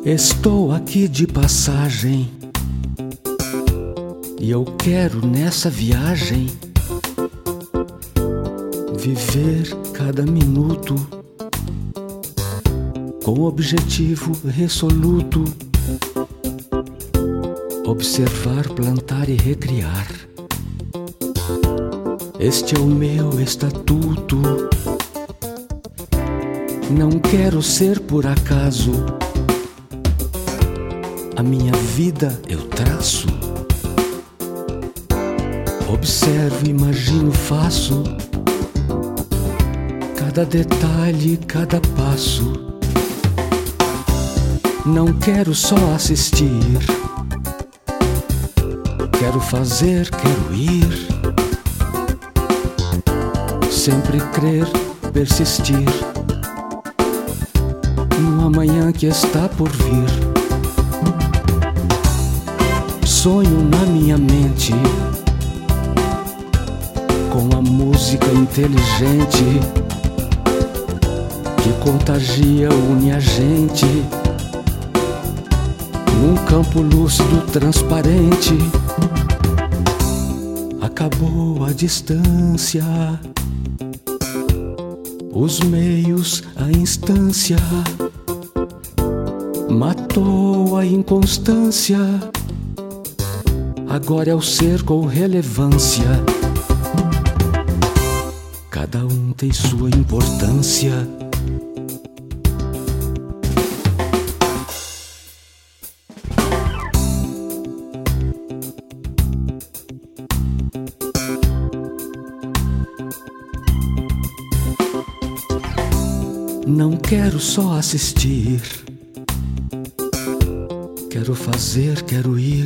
Estou aqui de passagem e eu quero nessa viagem viver cada minuto com objetivo resoluto, observar, plantar e recriar. Este é o meu estatuto. Não quero ser por acaso, a minha vida eu traço. Observo, imagino, faço cada detalhe, cada passo. Não quero só assistir, quero fazer, quero ir. Sempre crer, persistir no amanhã que está por vir. Sonho na minha mente com a música inteligente que contagia, une a gente num campo lúcido, transparente. Acabou a distância, os meios, a instância, matou a inconstância. Agora é o ser com relevância. Cada um tem sua importância. Não quero só assistir, quero fazer, quero ir.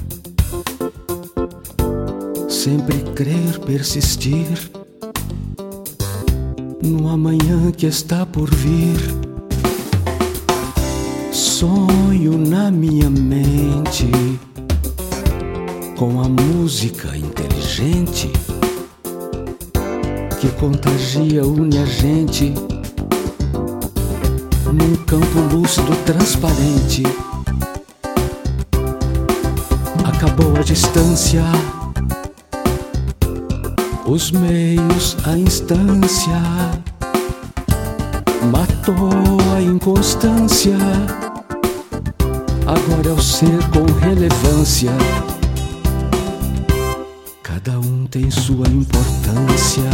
Sempre crer, persistir no amanhã que está por vir. Sonho na minha mente com a música inteligente que contagia, une a gente num campo lúcido, transparente. Acabou a distância, os meios, a instância, matou a inconstância. Agora é o ser com relevância. Cada um tem sua importância.